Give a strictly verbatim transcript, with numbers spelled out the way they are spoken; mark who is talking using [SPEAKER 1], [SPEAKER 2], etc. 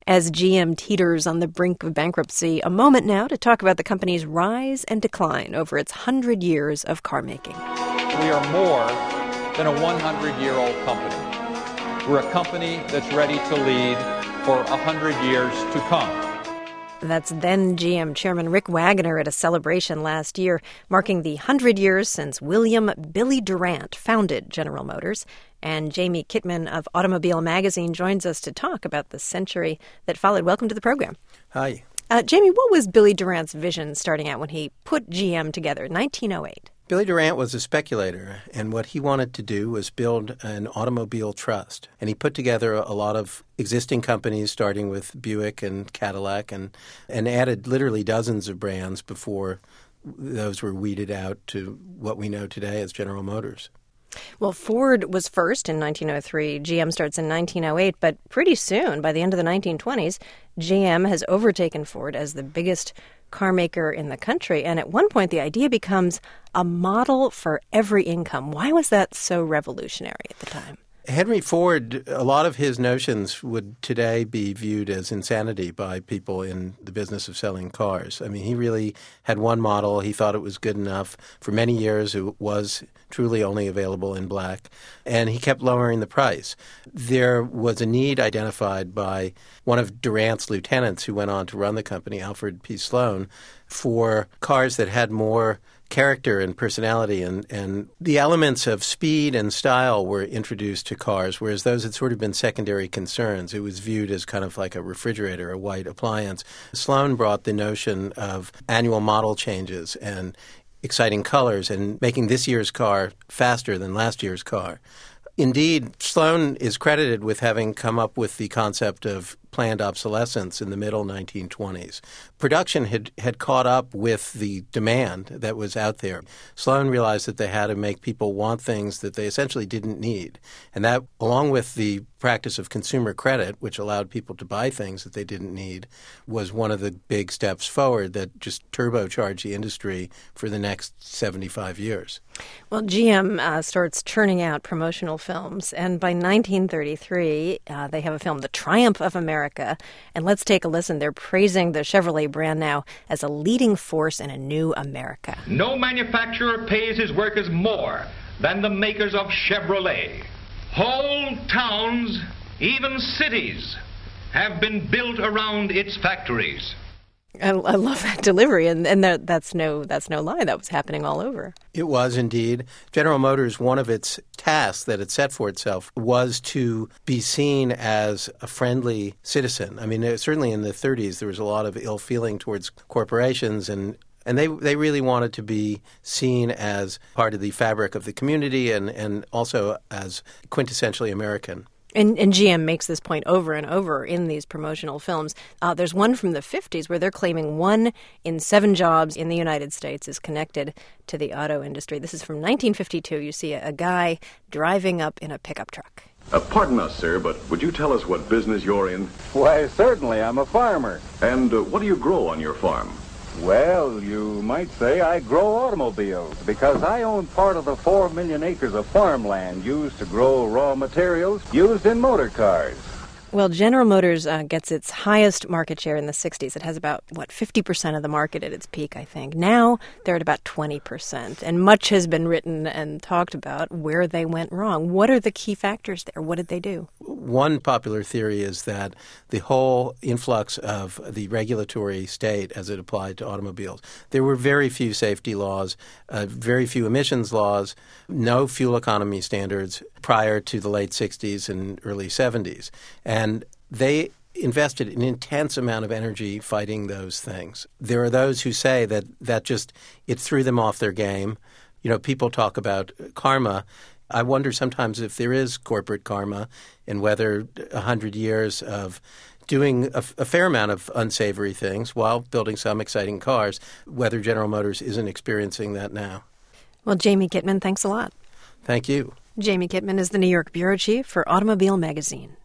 [SPEAKER 1] As G M teeters on the brink of bankruptcy, a moment now to talk about the company's rise and decline over its hundred years of car making.
[SPEAKER 2] We are more than a hundred-year-old company. We're a company that's ready to lead for a hundred years to come.
[SPEAKER 1] That's then G M Chairman Rick Wagoner at a celebration last year, marking the hundred years since William Billy Durant founded General Motors. And Jamie Kitman of Automobile Magazine joins us to talk about the century that followed. Welcome to the program.
[SPEAKER 3] Hi.
[SPEAKER 1] Uh, Jamie, what was Billy Durant's vision starting out when he put G M together in nineteen oh eight?
[SPEAKER 3] Billy Durant was a speculator, and what he wanted to do was build an automobile trust. And he put together a lot of existing companies, starting with Buick and Cadillac, and, and added literally dozens of brands before those were weeded out to what we know today as General Motors.
[SPEAKER 1] Well, Ford was first in nineteen oh three. G M starts in nineteen oh eight, but pretty soon, by the end of the nineteen twenties, G M has overtaken Ford as the biggest car maker in the country. And at one point, the idea becomes a model for every income. Why was that so revolutionary at the time?
[SPEAKER 3] Henry Ford, a lot of his notions would today be viewed as insanity by people in the business of selling cars. I mean, he really had one model. He thought it was good enough. For many years, it was truly only available in black, and he kept lowering the price. There was a need identified by one of Durant's lieutenants who went on to run the company, Alfred P. Sloan, for cars that had more character and personality, and, and the elements of speed and style were introduced to cars, whereas those had sort of been secondary concerns. It was viewed as kind of like a refrigerator, a white appliance. Sloan brought the notion of annual model changes and exciting colors and making this year's car faster than last year's car. Indeed, Sloan is credited with having come up with the concept of planned obsolescence in the middle nineteen twenties. Production had, had caught up with the demand that was out there. Sloan realized that they had to make people want things that they essentially didn't need. And that, along with the practice of consumer credit, which allowed people to buy things that they didn't need, was one of the big steps forward that just turbocharged the industry for the next seventy-five years.
[SPEAKER 1] Well, G M uh, starts churning out promotional films, and by nineteen thirty-three, uh, they have a film, The Triumph of America. And let's take a listen. They're praising the Chevrolet brand now as a leading force in a new America.
[SPEAKER 4] No manufacturer pays his workers more than the makers of Chevrolet. Whole towns, even cities, have been built around its factories.
[SPEAKER 1] I, I love that delivery, and, and that, that's no that's no lie. That was happening all over.
[SPEAKER 3] It was indeed. General Motors, one of its tasks that it set for itself was to be seen as a friendly citizen. I mean, certainly in the thirties, there was a lot of ill feeling towards corporations, and And they they really wanted to be seen as part of the fabric of the community and, and also as quintessentially American.
[SPEAKER 1] And, and G M makes this point over and over in these promotional films. Uh, there's one from the fifties where they're claiming one in seven jobs in the United States is connected to the auto industry. This is from nineteen fifty-two. You see a, a guy driving up in a pickup truck.
[SPEAKER 5] Uh, pardon us, sir, but would you tell us what business you're in?
[SPEAKER 6] Why, certainly. I'm a farmer.
[SPEAKER 5] And uh, what do you grow on your farm?
[SPEAKER 6] Well, you might say I grow automobiles because I own part of the four million acres of farmland used to grow raw materials used in motor cars.
[SPEAKER 1] Well, General Motors uh, gets its highest market share in the sixties. It has about, what, fifty percent of the market at its peak, I think. Now they're at about twenty percent, and much has been written and talked about where they went wrong. What are the key factors there? What did they do?
[SPEAKER 3] One popular theory is that the whole influx of the regulatory state as it applied to automobiles, there were very few safety laws, uh, very few emissions laws, no fuel economy standards prior to the late sixties and early seventies. And they invested an intense amount of energy fighting those things. There are those who say that that just, it threw them off their game. You know, people talk about karma. I wonder sometimes if there is corporate karma and whether a hundred years of doing a, a fair amount of unsavory things while building some exciting cars, whether General Motors isn't experiencing that now.
[SPEAKER 1] Well, Jamie Kitman, thanks a lot.
[SPEAKER 3] Thank you.
[SPEAKER 1] Jamie Kitman is the New York bureau chief for Automobile Magazine.